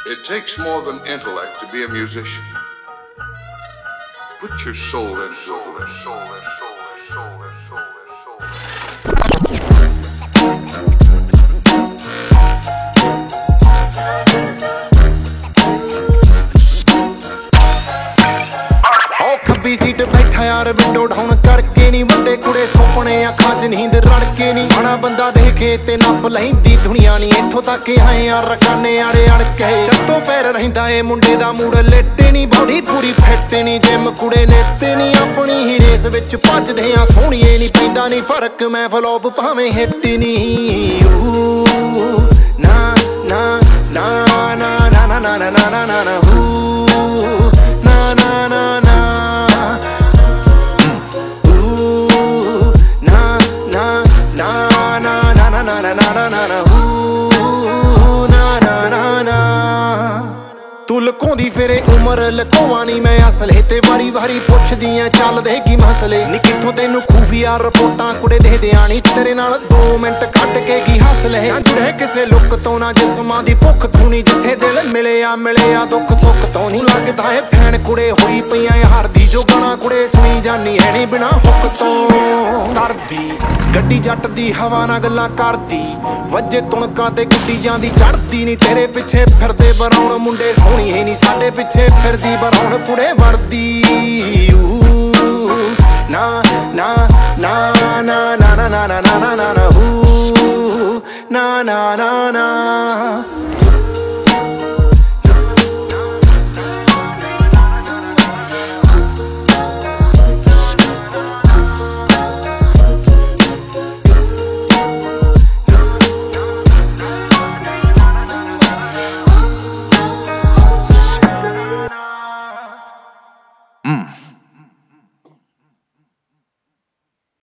It takes more than intellect to be a musician. Put your soul into it. खब्बी seat बैठा यार window down करके नी वड्डे कुड़े सुपने अखां च नींद रड़के नी माड़ा बंदा देखे ते नप लैंदी दुनिया नी इत्थों तक आए यार रकाने आड़े अड़के चत्तों पैर रहिंदा ए मुंडे दा मूड लेटे नी बॉडी पूरी फिट नी जिम कुड़े नेते नी अपनी ही रेस विच भजदे आ सोहणीए नी पैंदा नी फर्क मैं फ्लॉप भावें हिट नी ना ना ना ना ना ना ना ना ना ना ना तू लुकाउंदी फिरे उम्र लुकावा नी मैं असले ते वारी वारी पुछदी ऐ चल देगी मसले नी कित्थों तैनू खूफिया रिपोर्टां कुड़े दे दियां नी तेरे नाल 2 मिंट कट के की हसले ना जुड़े किसे लुक तो ना जिस्मां दी भुख तू नी जिथे दिल मिले आ दुख सुख तो नी लगदा है फैन कुड़े होई पईयां हार दी जो गाना कुड़े सुनी जानी है नी बिना हुक तो करदी गड्डी जट दी हवा ना गल्लां करदी वज्जे तुणकां ते गुड्डी जांदी चढ़दी नी तेरे पिछे फिरदे बरौण मुंडे सोहणी है नी साडे पिछे फिरदी बरौण कुड़े वरदी ना ना ना ना ना ना ना ना ना ना ना ना ना ना